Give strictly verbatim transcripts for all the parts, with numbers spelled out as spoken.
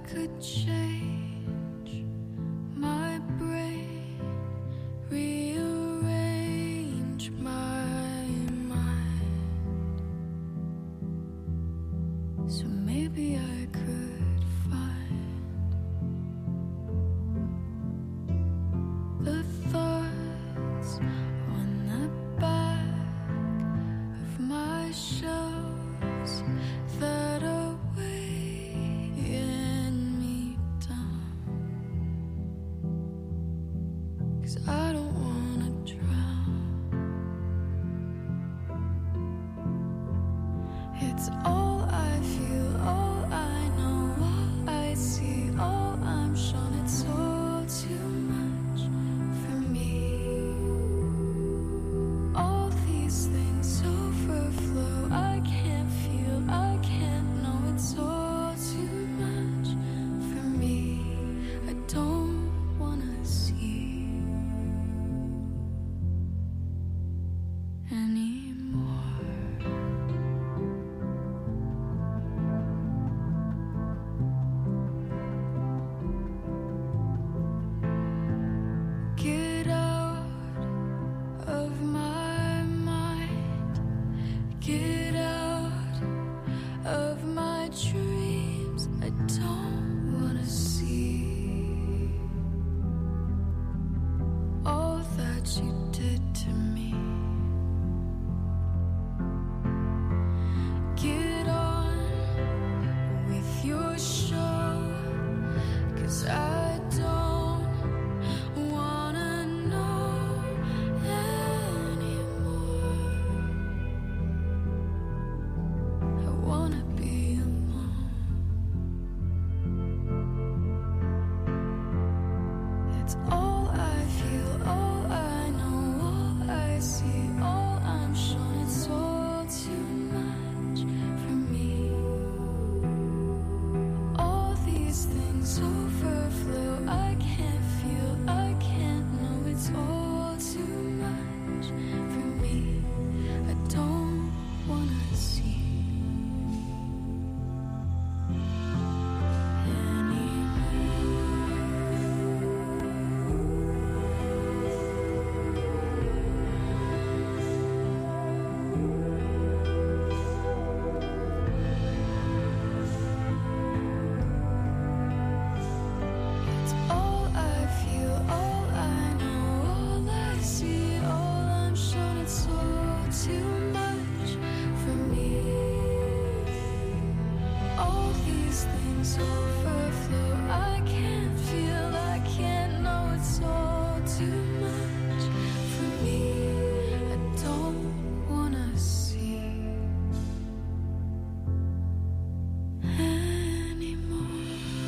could change my brain, rearrange my mind, so maybe I could find the thoughts on the back of my shelves that are weighing me down, 'cause I don't wanna drown. It's all I feel, all I know, all I see, all I'm shown. It's all too much for me. All these things overflow. I can't feel, I can't know. It's all too much for me. I don't wanna see anymore. Get out of my mind. Get out of my dreams. I don't wanna see all that you did to me. Get on with your show, 'cause I don't wanna know anymore. I wanna be alone. It's all I feel, all I know, all I see, all I'm shown. It's all too much for me. All these things overflow. I can't feel, I can't know. It's all too much for me. I don't wanna see It's all I feel, all I know, all I see, all I'm shown. It's all too much for me. All these things overflow. I can't feel, I can't know. It's all too much for me. I don't wanna see anymore.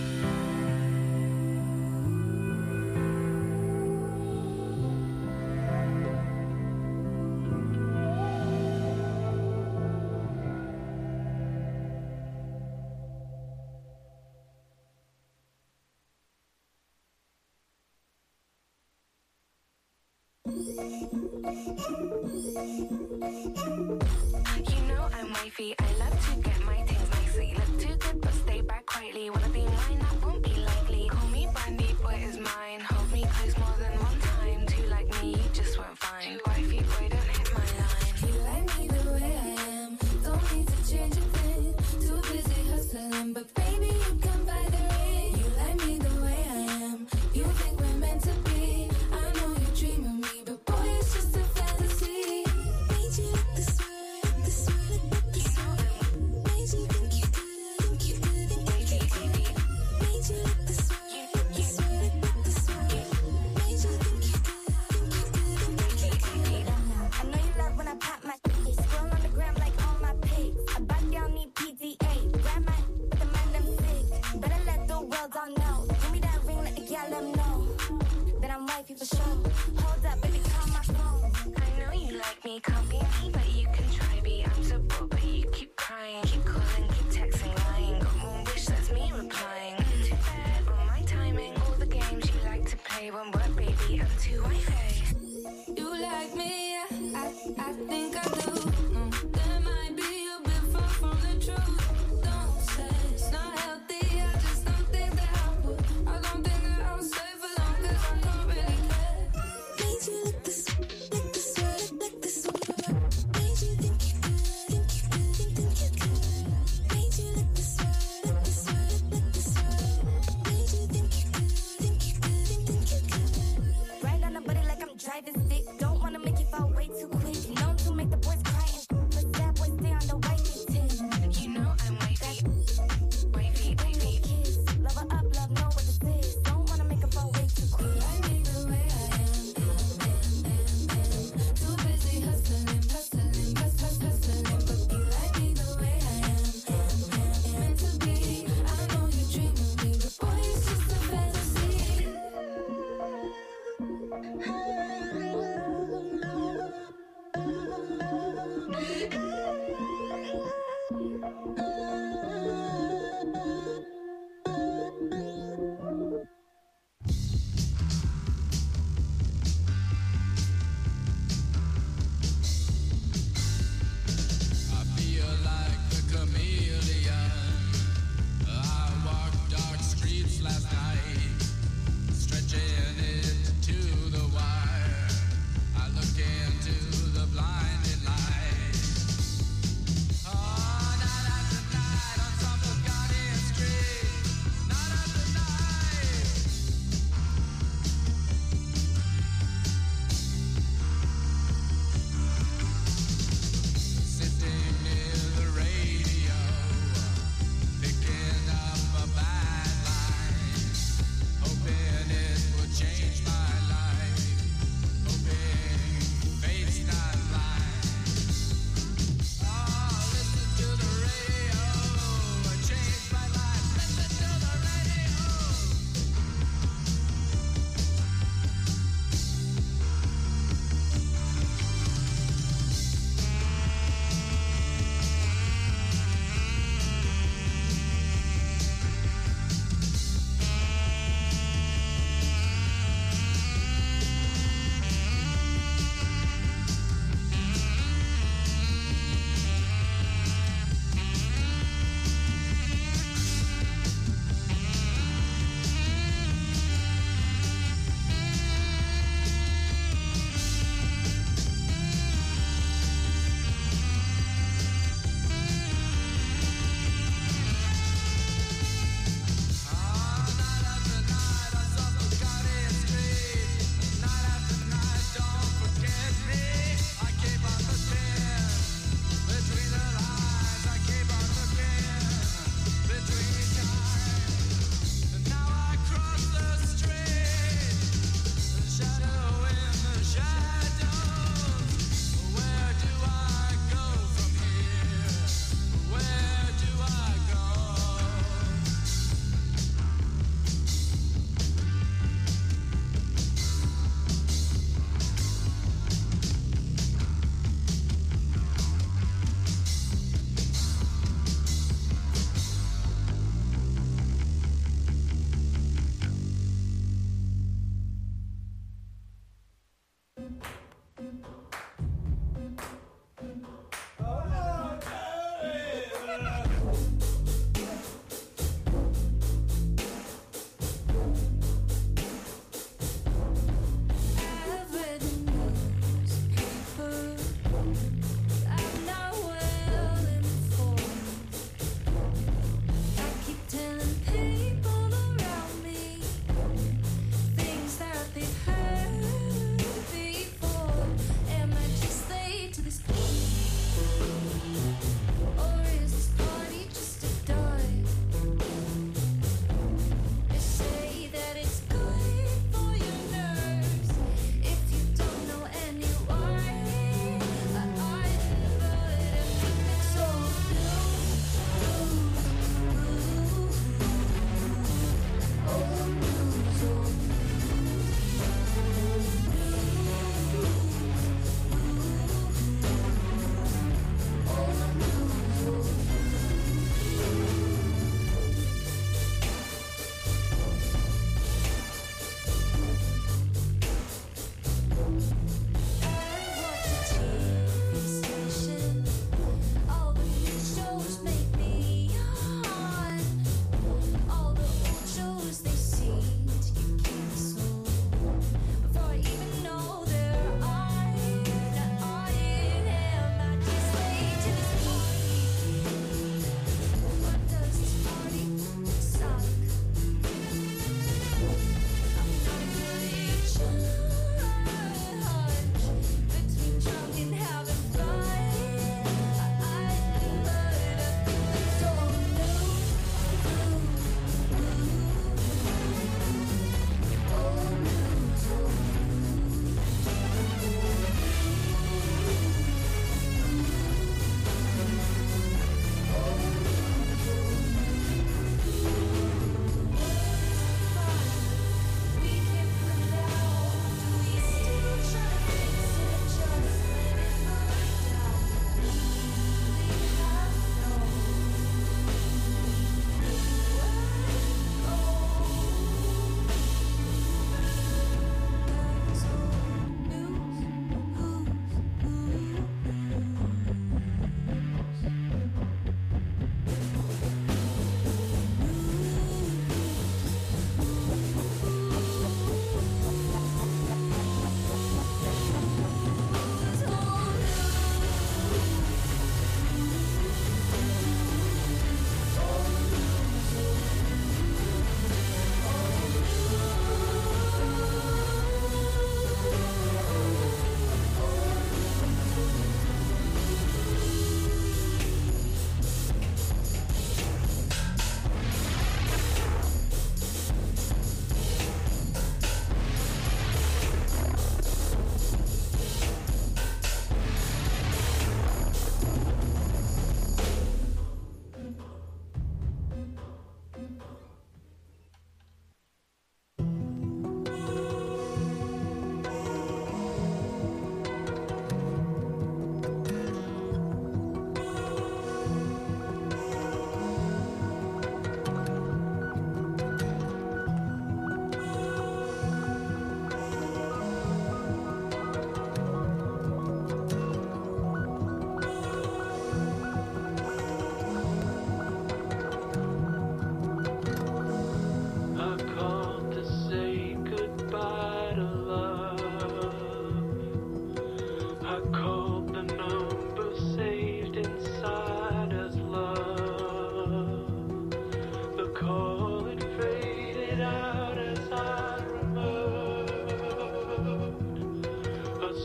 You know I'm wifey, I love to get my things nicely. Look too good but stay back quietly. Wanna be mine, that won't be likely. Call me Brandy, boy is mine. Hold me close more than one time. Two like me, you just won't find. Too wifey, boy, don't hit my line. You like me the way I am. Don't need to change a thing. Too busy hustling, but baby, you come by the ring. You like me the way I am. You think we're meant to be. I know you dream of me, but boy, it's just a fantasy. Made you look this way, this way, this way. Made you think you could, think you could, think you could. Made you look this way, this way, this way. Made you think you could, think you could, think you could. I know you love when I pop my shit. Scroll on the gram like all my pics. I back down, need P D A. Grab my, but the man them sick. Better let the world all know. Give me that ring, let the gal them know that I'm wifey for sure. Hold up, baby, call my phone. I know you like me, can't be me, but you can try be. I'm so bored, but you keep crying. Keep calling, keep texting, lying. Got one wish, that's me replying. Too bad on my timing. All the games you like to play won't work, baby. I'm too wifey. You like me, I, I, I think I do. Mm. There might be a bit far from the truth. Don't say it's not healthy, I just don't think that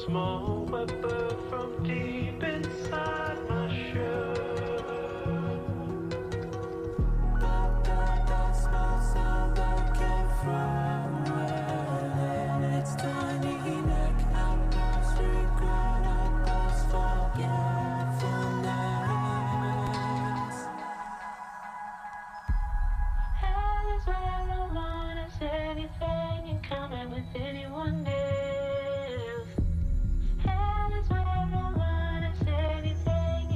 small whipper from deep inside my shirt. But that small sound that came from within its tiny neck outbursts regrettables forgetfulness. Hell is where I don't wanna say anything in common with anyone else. Hell is where I don't wanna say anything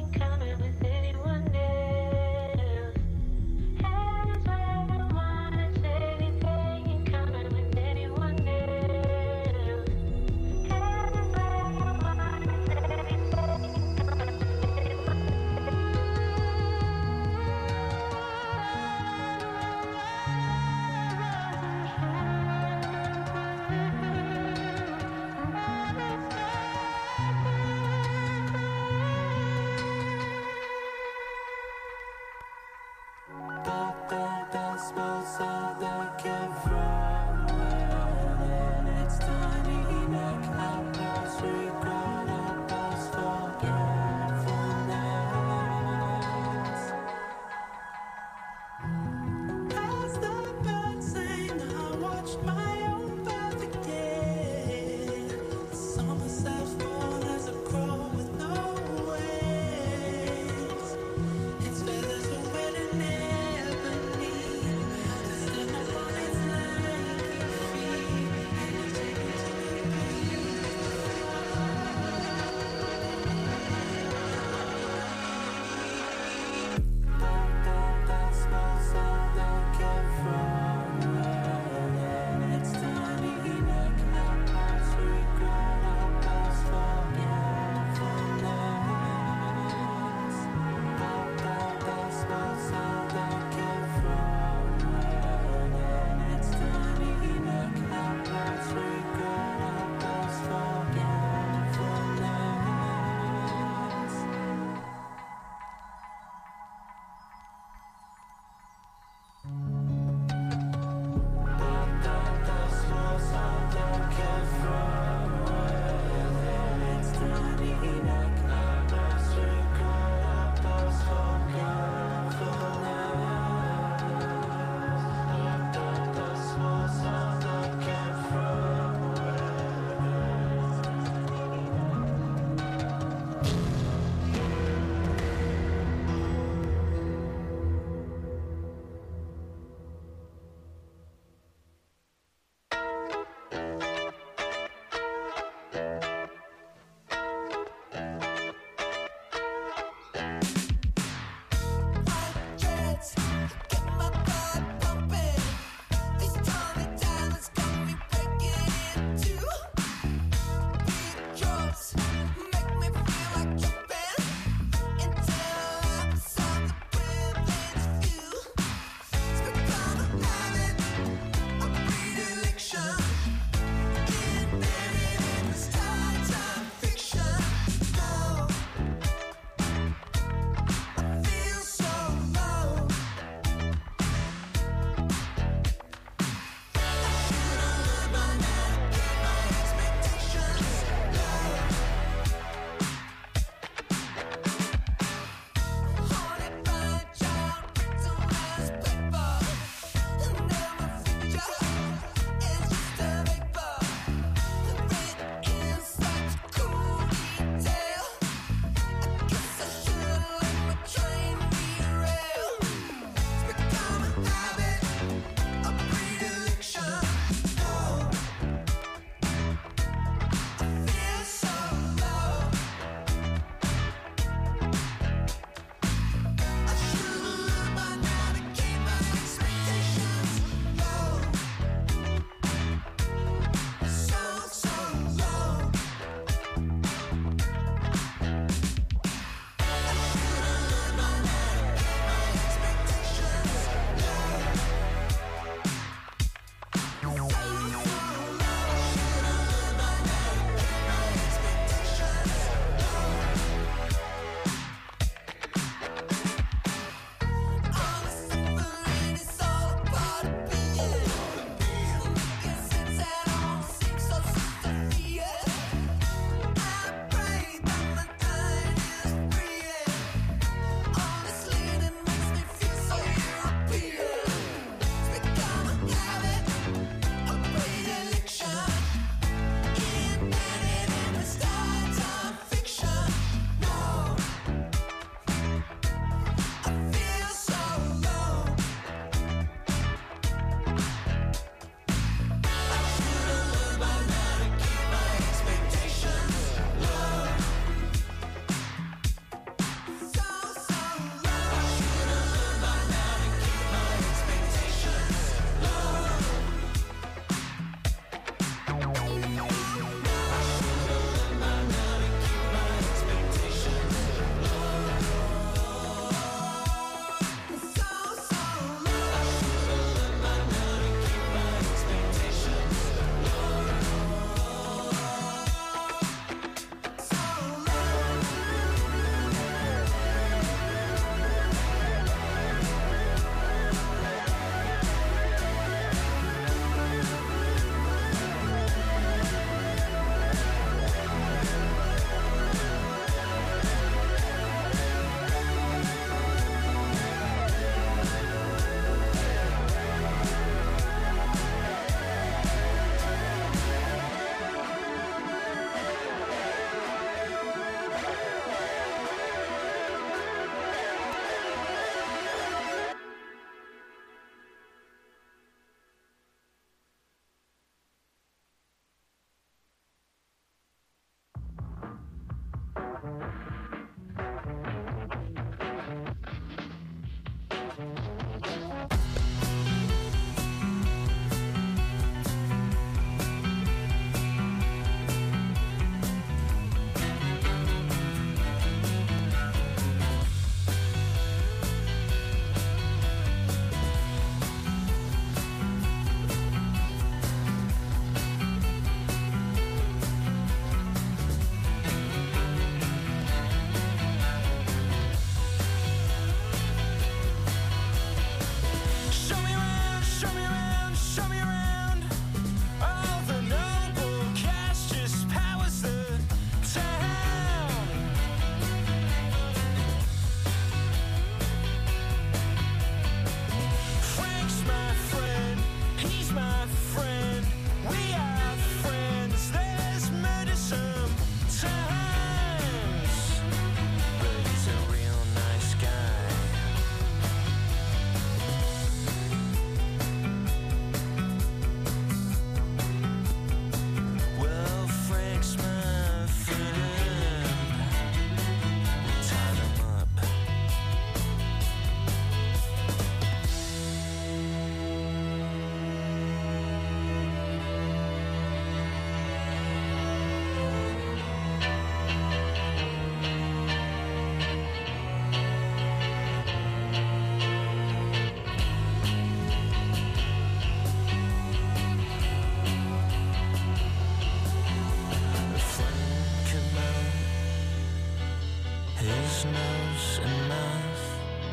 his nose and mouth.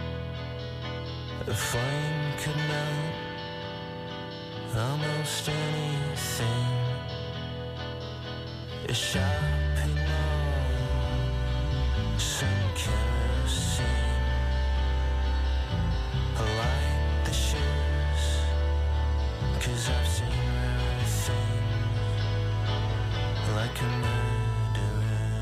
A flame could melt almost anything. A shopping mall, some kerosene. I like the shoes, 'cause I've seen rare things, like a murderer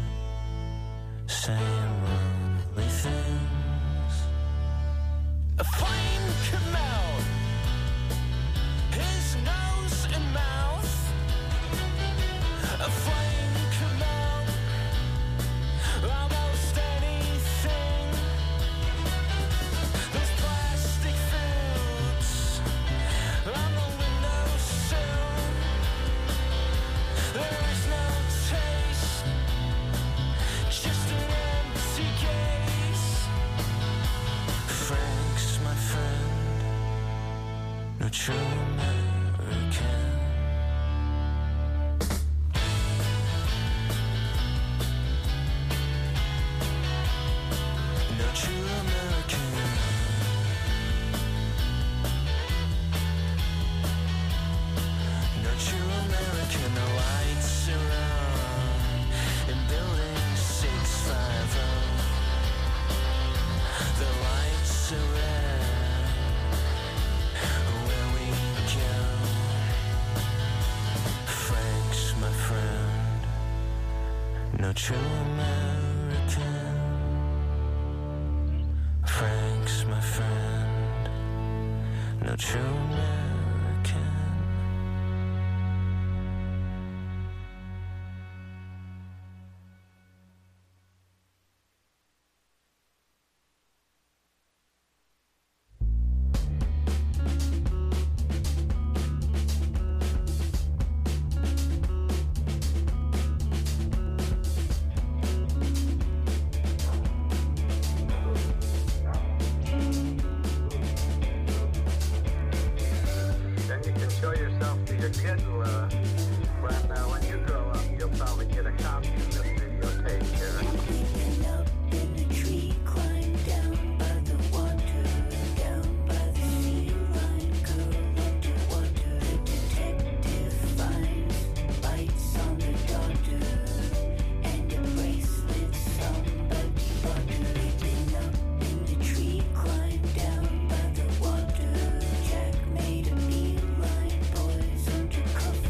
saying lovely things. A flame could melt his nose and mouth. A flame could melt almost anything. Those plastic fruits on the windowsill. There is no taste, just an empty gaze. Frank's my friend, no true American. No true American. No true American. The lights are on in building six five oh. The lights are red where we go. Frank's my friend, no true American. Frank's my friend, no true American. Then you can show yourself to your kids uh, when, uh, when you grow up. You'll probably get a copy of this videotape here. Creeping up in the tree, climb down by the water, down by the sea line, curl underwater. The detective finds bites on the daughter, and a bracelet somebody bought her. Creeping up in the tree, climb down by the water. Jack made a beeline, boys undercover.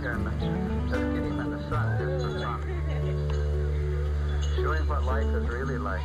experiments. Just get him in the sun just for fun. Show him what life is really like.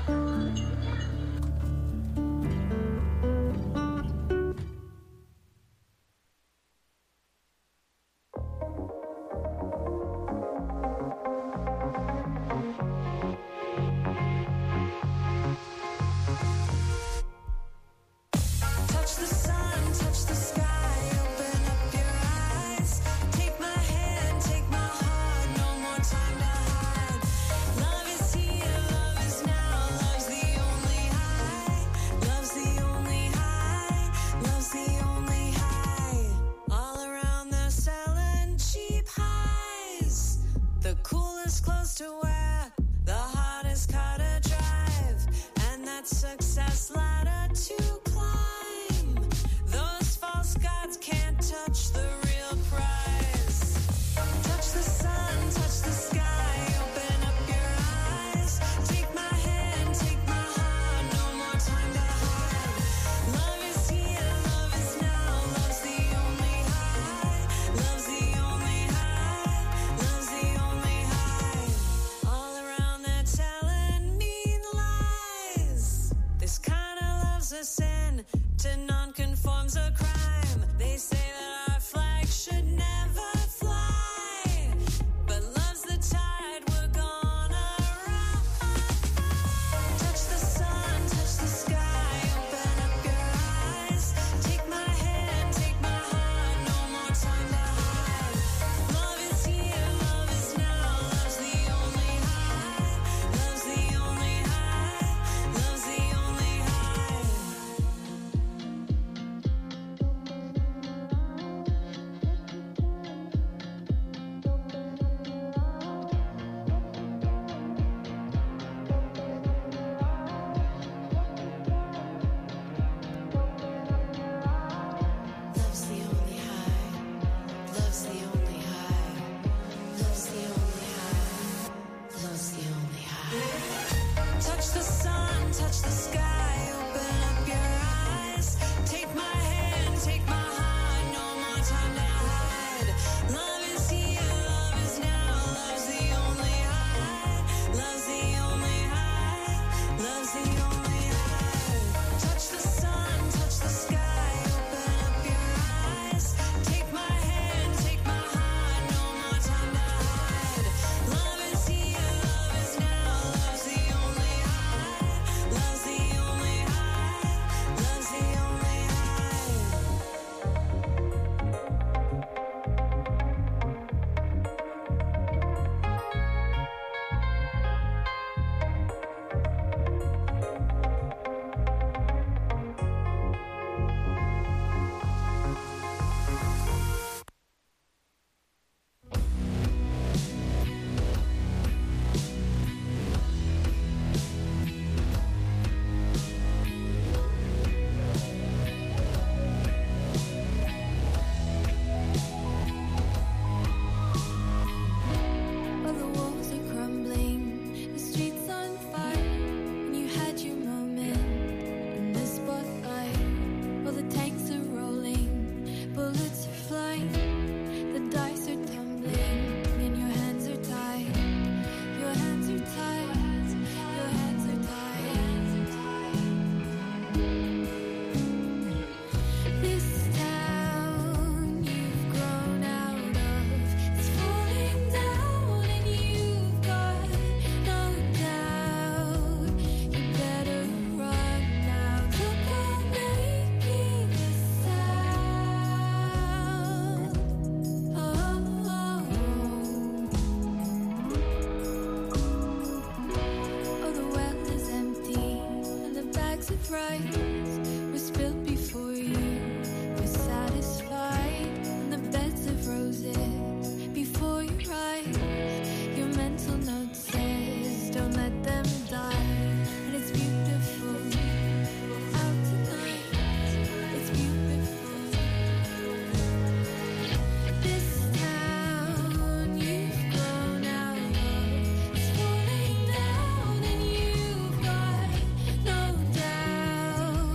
Down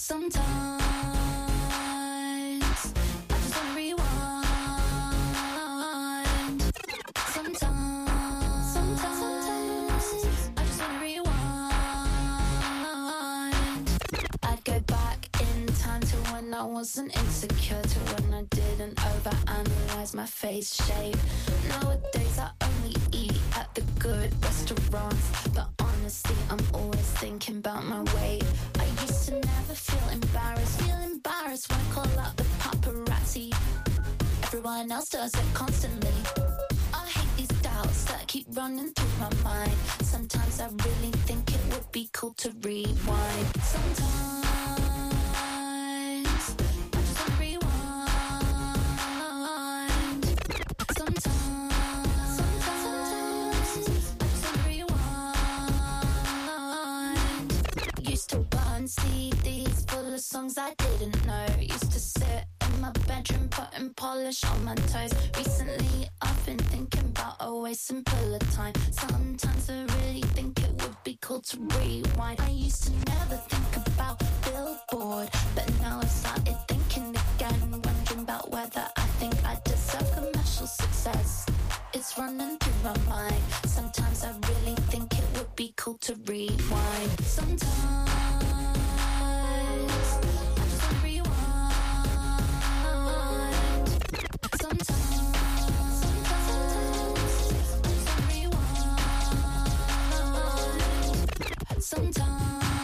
Sometimes I just wanna rewind. Sometimes, sometimes I just wanna rewind. I'd go back in time to when I wasn't insecure, to when I didn't overanalyze my face shape. Nowadays I only eat at the good restaurants, but honestly I'm always thinking about my weight. I used to never feel embarrassed, feel embarrassed when I call out the paparazzi. Everyone else does it constantly. I hate these doubts that keep running through my mind. Sometimes I really think it would be cool to rewind. Sometimes I just wanna rewind. Sometimes, sometimes I just wanna rewind. Used to burn C Ds full of songs I didn't know. Used to sit in my bedroom putting polish on my toes. Recently I've been thinking about a way simpler time. Sometimes I really think it would be cool to rewind. I used to never think about Billboard, but now I've started thinking again, wondering about whether I think I deserve commercial success. It's running through my mind. Sometimes I really think it would be cool to rewind. Sometimes I just wanna rewind. Sometimes, sometimes I just wanna rewind. Sometimes.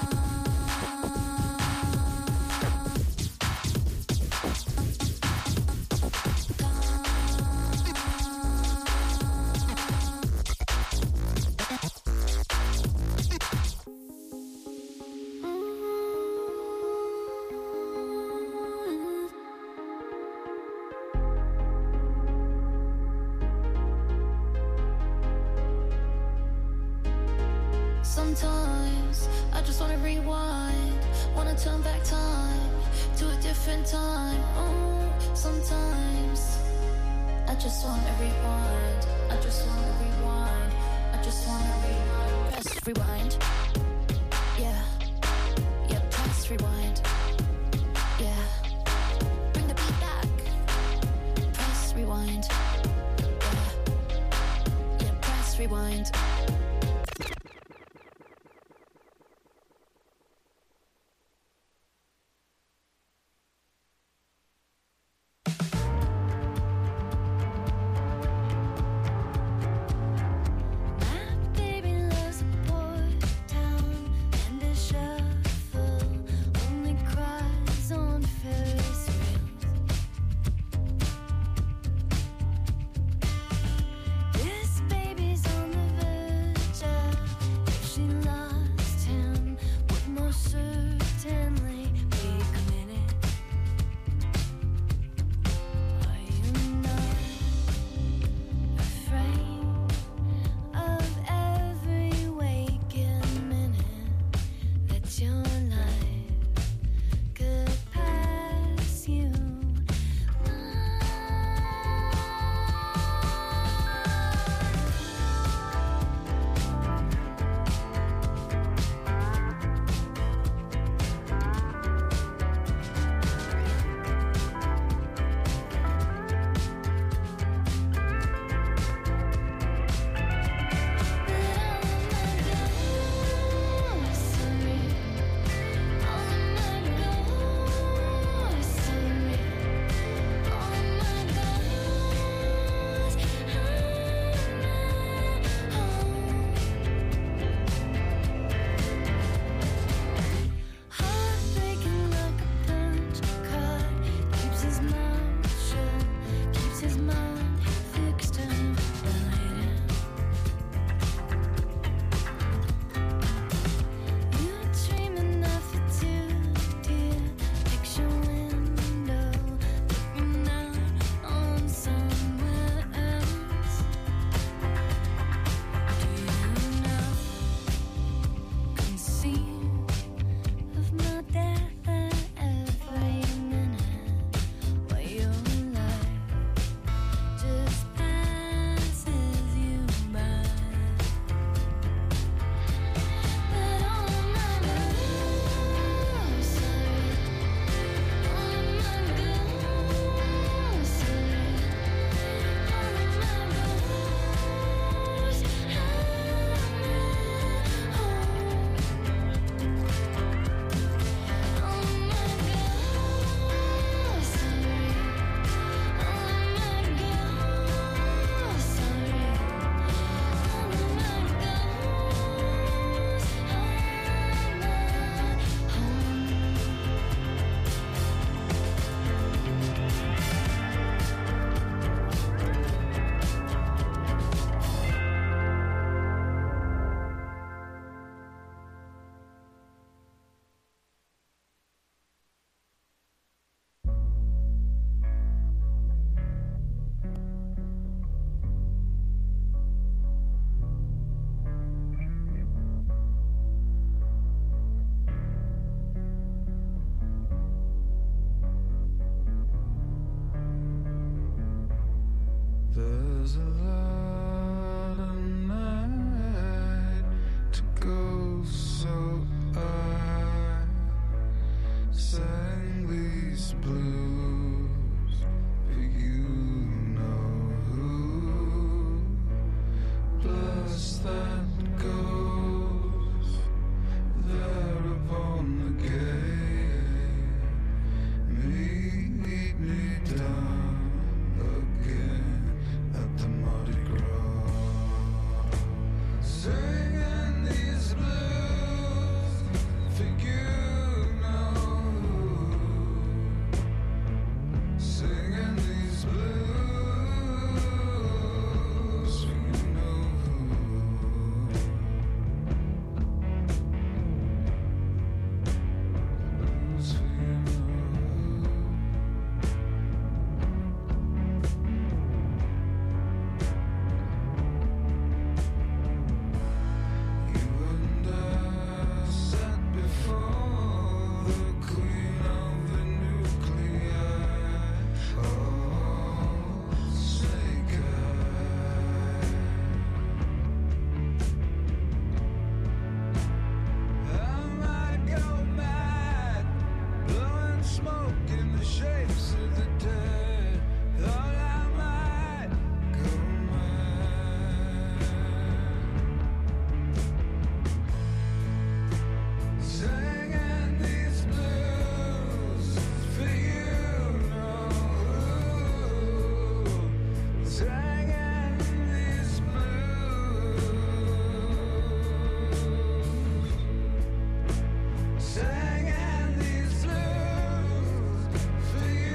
Sometimes I just wanna rewind, wanna turn back time to a different time. Oh, sometimes I just wanna rewind, I just wanna rewind, I just wanna rewind. Press rewind, yeah, yeah, press rewind, yeah. Bring the beat back, press rewind, yeah, yeah, press rewind. Baby loves a boy down and a shuffle. Only was a lot of night to go, so I sang these blues for you know who. Bless that goes there upon the gate. Meet me down again at the Mardi Gras, singing these blues for you know who. Singing these blues for you know who. Blues for you know who. You and I sat before the queen of the nuclei. Oh, snake eye. I might go mad, blowing smoke in the shapes of the dead. Thought I might go mad. Singing these blues for you know who. Singing these blues. Singing these blues for you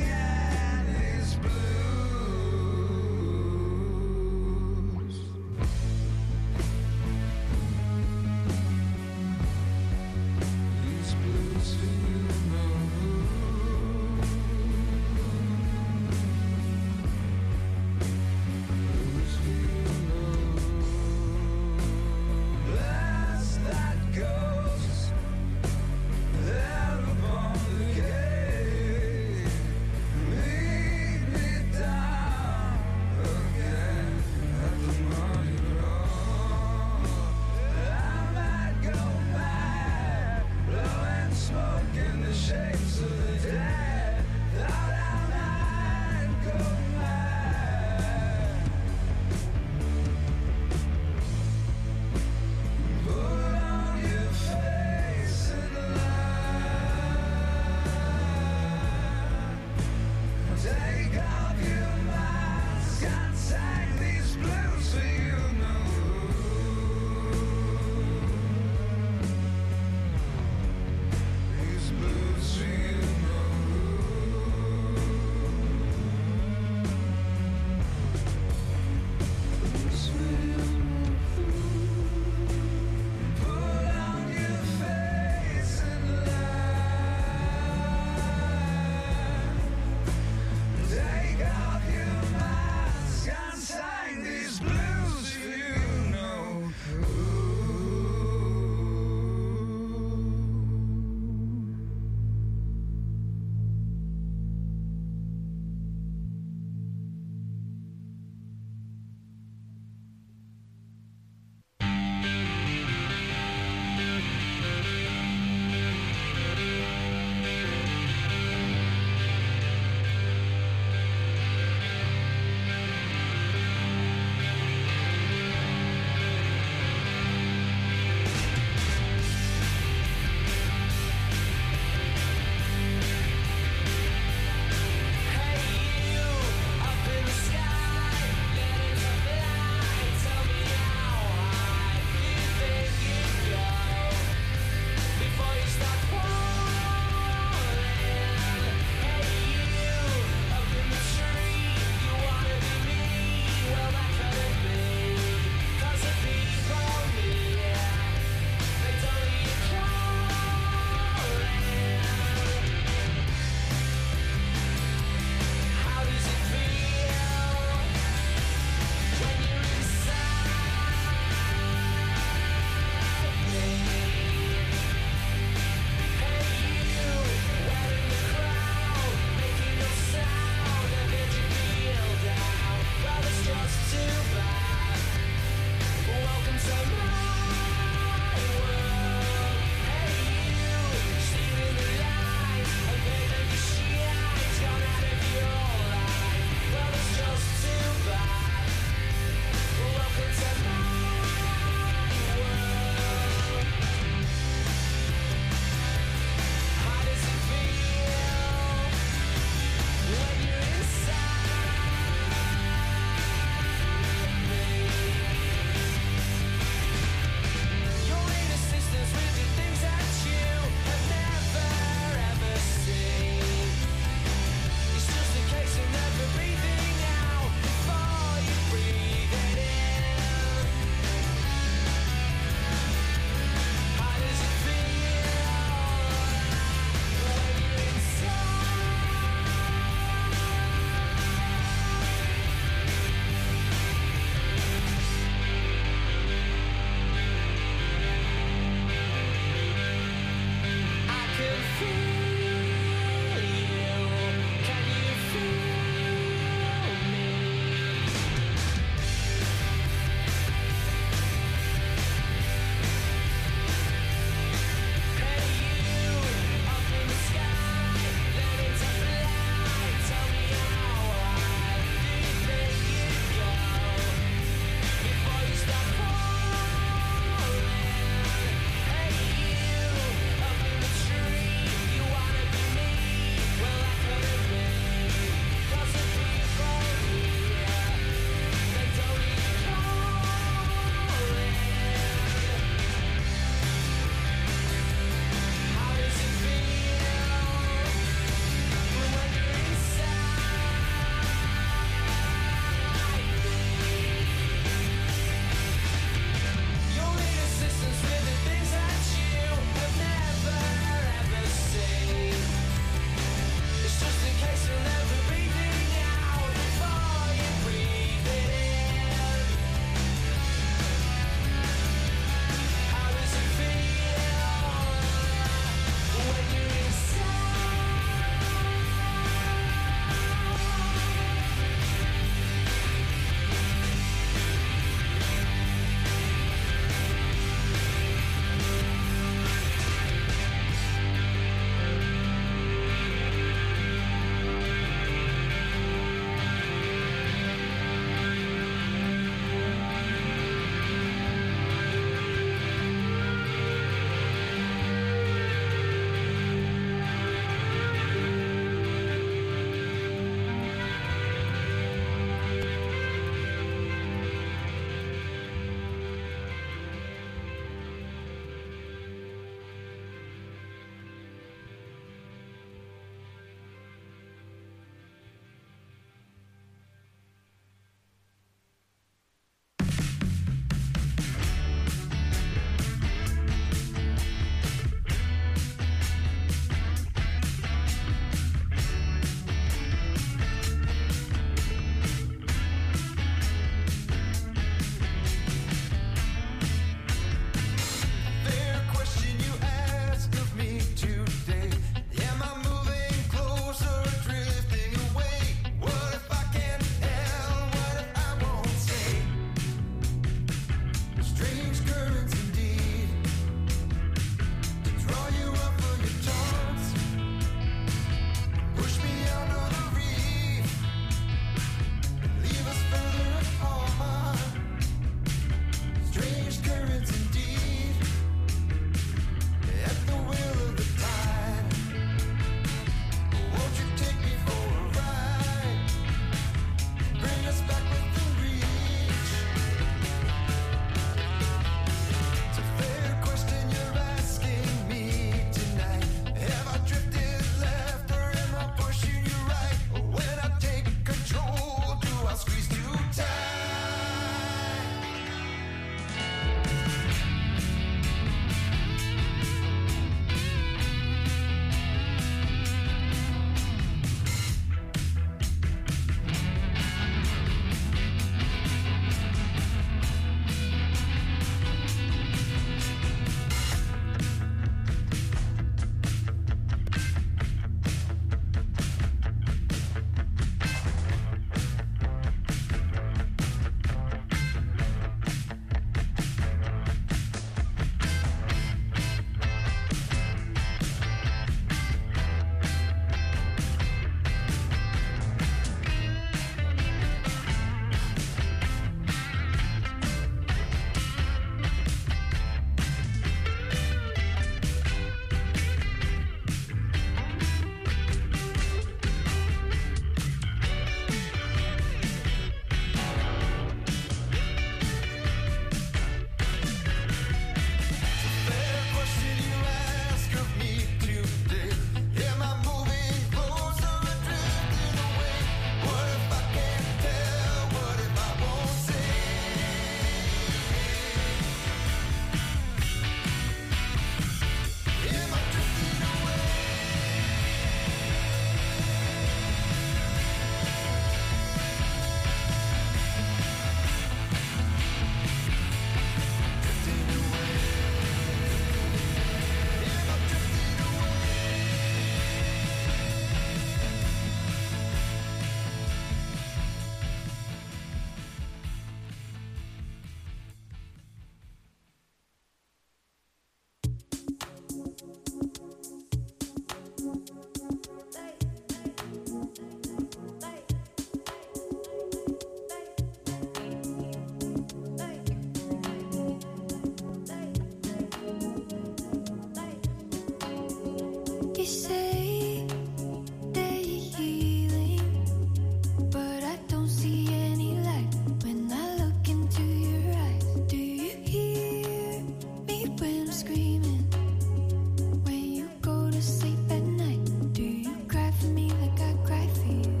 You say that you're healing, but I don't see any light when I look into your eyes. Do you hear me when I'm screaming? When you go to sleep at night, do you cry for me like I cry for you?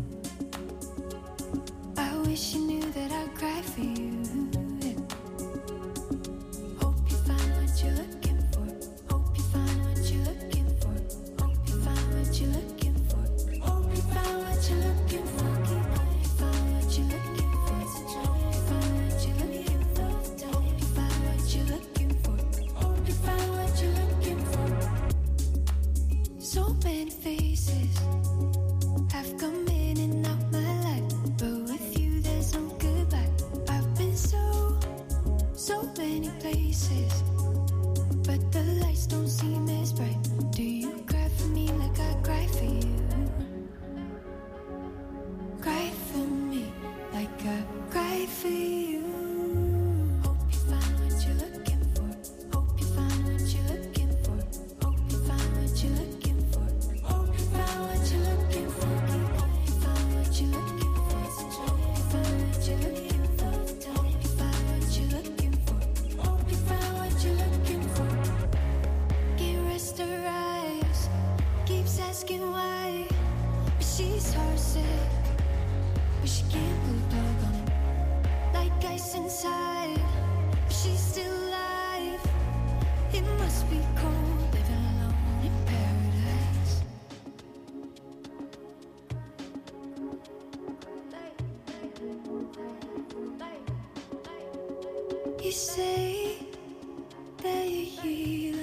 I wish you knew that I cry for you. Hope you find what you're looking for. Hope you find what you're looking for. Hope you find what you're looking for. Hope you find what you're looking for. Hope you find what you're looking for. Find what you're looking for. Hope you find what you're looking for. Hope you find what you're looking for. So many faces have come in and out my life, but with you there's no goodbye. I've been so, so many places, but the lights don't seem as bright. Do you cry for me like I cry for you? Cry for me like I cry for you. Hope you find what you're looking for. Hope you find what you're looking for. Hope you find what you're looking for. Hope you find what you're looking for. Hope you find what you're looking for. Hope you find what you're looking for. Hope you find what you're looking for. Hope you find what you're looking for. Can't rest her eyes, keeps asking why, but she's heartsick, but she can't put a dog on it. Like ice inside, but she's still alive. It must be cold living alone in paradise. You say that you're healing,